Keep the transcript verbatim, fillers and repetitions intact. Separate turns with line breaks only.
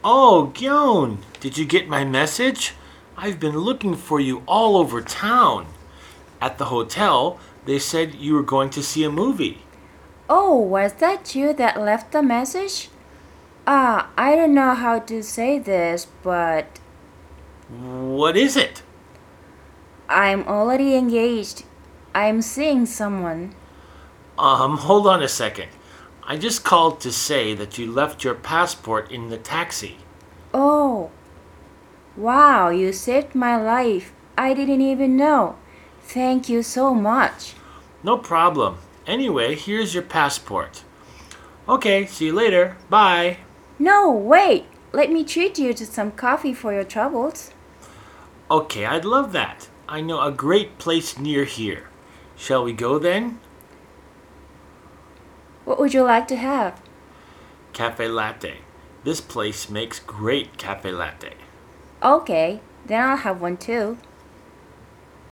Oh, Gyeon, did you get my message? I've been looking for you all over town. At the hotel, they said you were going to see a movie.
Oh, was that you that left the message? Ah, I don't know how to say this, but
What is it?
I'm already engaged. I'm seeing someone.
Um, hold on a second. I just called to say that you left your passport in the taxi.
Oh, wow, you saved my life. I didn't even know. Thank you so much.
No problem. Anyway, here's your passport. Okay, see you later. Bye.
No, wait. Let me treat you to some coffee for your troubles.
Okay, I'd love that. I know a great place near here. Shall we go then?
What would you like to have?
Cafe latte. This place makes great cafe latte.
Okay, then I'll have one too.